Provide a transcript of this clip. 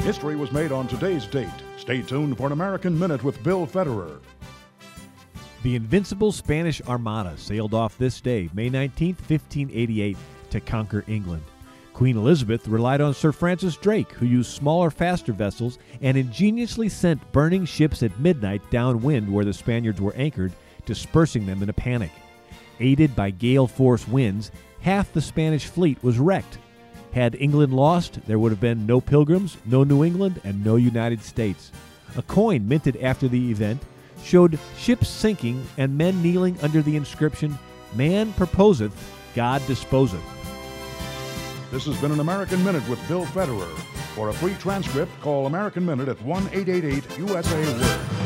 History was made on today's date. Stay tuned for an American Minute with Bill Federer. The invincible Spanish Armada sailed off this day, May 19, 1588, to conquer England. Queen Elizabeth relied on Sir Francis Drake, who used smaller, faster vessels and ingeniously sent burning ships at midnight downwind where the Spaniards were anchored, dispersing them in a panic. Aided by gale-force winds, half the Spanish fleet was wrecked. Had England lost, there would have been no Pilgrims, no New England, and no United States. A coin minted after the event showed ships sinking and men kneeling under the inscription, "Man proposeth, God disposeth." This has been an American Minute with Bill Federer. For a free transcript, call American Minute at 1-888-USA-WORD.